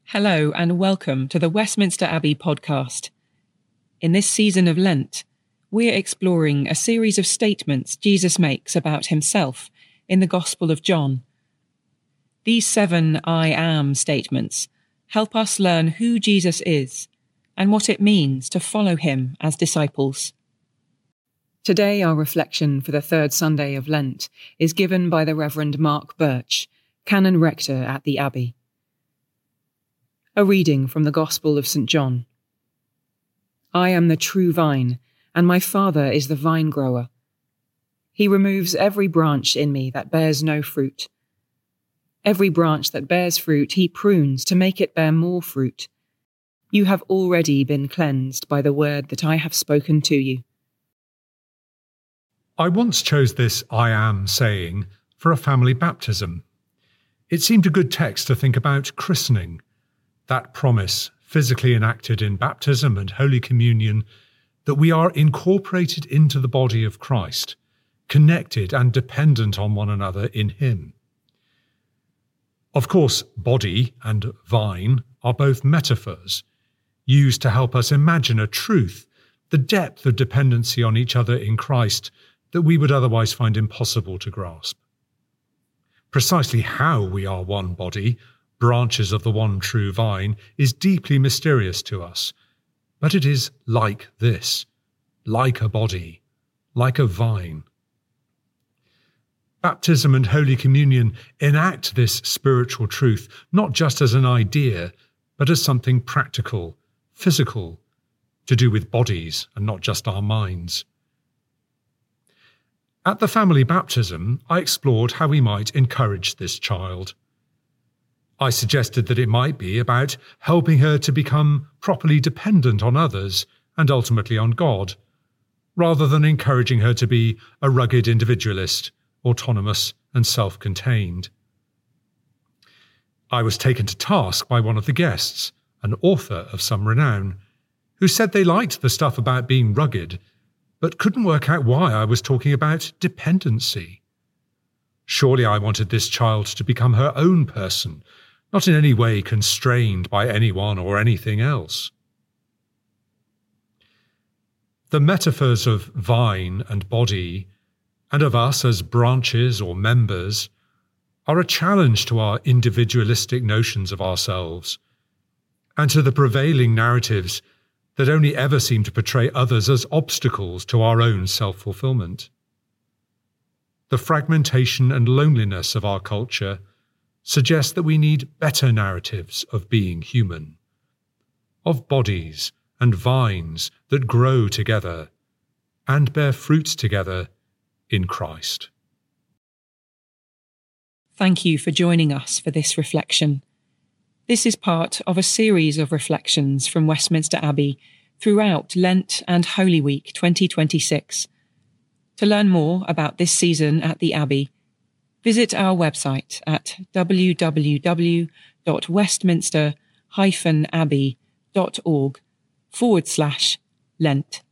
Hello and welcome to the Westminster Abbey podcast. In this season of Lent, we're exploring a series of statements Jesus makes about himself in the Gospel of John. These 7 I am statements help us learn who Jesus is and what it means to follow him as disciples. Today, our reflection for the third Sunday of Lent is given by the Reverend Mark Birch, Canon Rector at the Abbey. A reading from the Gospel of St. John. I am the true vine, and my Father is the vine grower. He removes every branch in me that bears no fruit. Every branch that bears fruit he prunes to make it bear more fruit. You have already been cleansed by the word that I have spoken to you. I once chose this I am saying for a family baptism. It seemed a good text to think about christening, that promise physically enacted in baptism and Holy Communion that we are incorporated into the body of Christ, connected and dependent on one another in him. Of course, body and vine are both metaphors, used to help us imagine a truth, the depth of dependency on each other in Christ that we would otherwise find impossible to grasp. Precisely how we are one body, branches of the one true vine, is deeply mysterious to us, but it is like this, like a body, like a vine. Baptism and Holy Communion enact this spiritual truth not just as an idea, but as something practical, physical, to do with bodies and not just our minds. At the family baptism, I explored how we might encourage this child. I suggested that it might be about helping her to become properly dependent on others and ultimately on God, rather than encouraging her to be a rugged individualist, autonomous and self-contained. I was taken to task by one of the guests, an author of some renown, who said they liked the stuff about being rugged, but couldn't work out why I was talking about dependency. Surely I wanted this child to become her own person, not in any way constrained by anyone or anything else. The metaphors of vine and body, and of us as branches or members, are a challenge to our individualistic notions of ourselves, and to the prevailing narratives that only ever seem to portray others as obstacles to our own self-fulfillment. The fragmentation and loneliness of our culture suggest that we need better narratives of being human, of bodies and vines that grow together and bear fruits together in Christ. Thank you for joining us for this reflection. This is part of a series of reflections from Westminster Abbey throughout Lent and Holy Week 2026. To learn more about this season at the Abbey, visit our website at www.westminster-abbey.org/Lent.